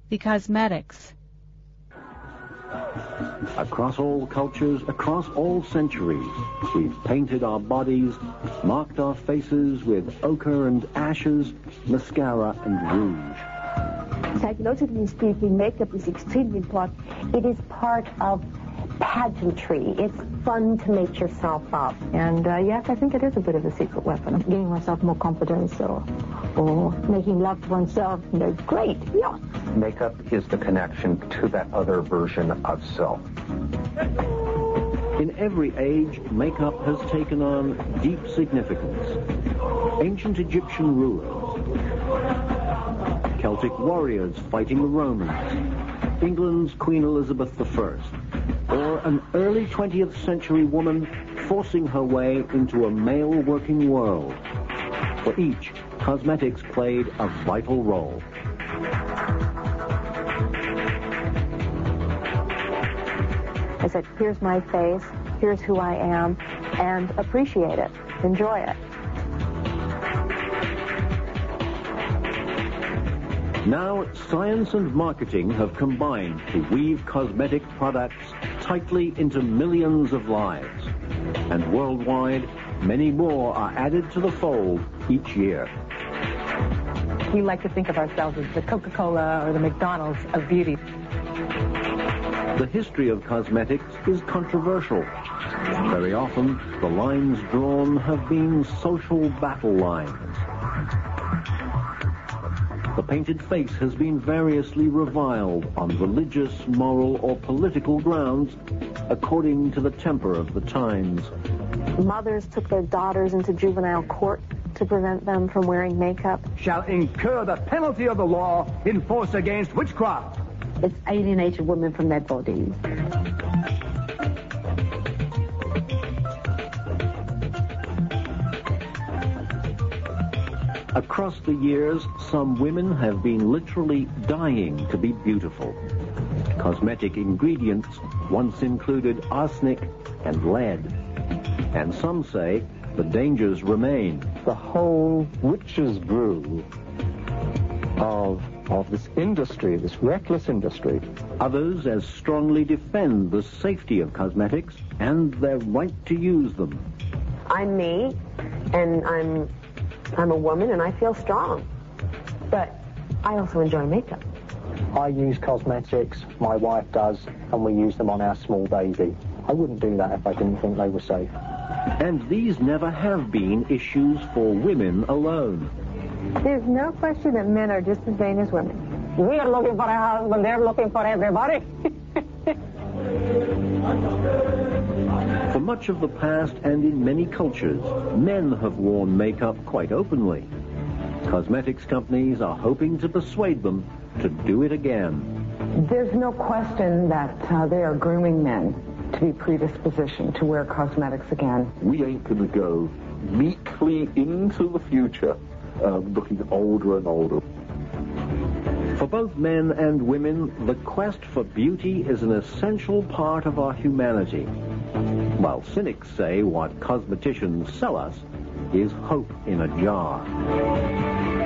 The Cosmetics. Across all cultures, across all centuries, we've painted our bodies, marked our faces with ochre and ashes, mascara and rouge. Psychologically speaking, makeup is extremely important. It is part of pageantry. It's fun to make yourself up. And yes, I think it is a bit of a secret weapon of giving oneself more confidence or making love to oneself. Great, yeah. Makeup is the connection to that other version of self. In every age, makeup has taken on deep significance. Ancient Egyptian rulers, Celtic warriors fighting the Romans, England's Queen Elizabeth I, or an early 20th century woman forcing her way into a male working world. For each, cosmetics played a vital role. I said, here's my face, here's who I am, and appreciate it, enjoy it. Now, science and marketing have combined to weave cosmetic products tightly into millions of lives. And worldwide, many more are added to the fold each year. We like to think of ourselves as the Coca-Cola or the McDonald's of beauty. The history of cosmetics is controversial. Very often, the lines drawn have been social battle lines. The painted face has been variously reviled on religious, moral, or political grounds, according to the temper of the times. Mothers took their daughters into juvenile court to prevent them from wearing makeup. Shall incur the penalty of the law in force against witchcraft. It's alienated women from their bodies. Across the years, some women have been literally dying to be beautiful. Cosmetic ingredients once included arsenic and lead. And some say the dangers remain. The whole witch's brew of this industry, this reckless industry. Others as strongly defend the safety of cosmetics and their right to use them. I'm me, and I'm a woman, and I feel strong. But I also enjoy makeup. I use cosmetics, my wife does, and we use them on our small baby. I wouldn't do that if I didn't think they were safe. And these never have been issues for women alone. There's no question that men are just as vain as women. We are looking for a husband, they're looking for everybody. For much of the past and in many cultures, men have worn makeup quite openly. Cosmetics companies are hoping to persuade them to do it again. There's no question that they are grooming men to be predispositioned to wear cosmetics again. We ain't going to go meekly into the future looking older and older. For both men and women, the quest for beauty is an essential part of our humanity. While cynics say what cosmeticians sell us is hope in a jar.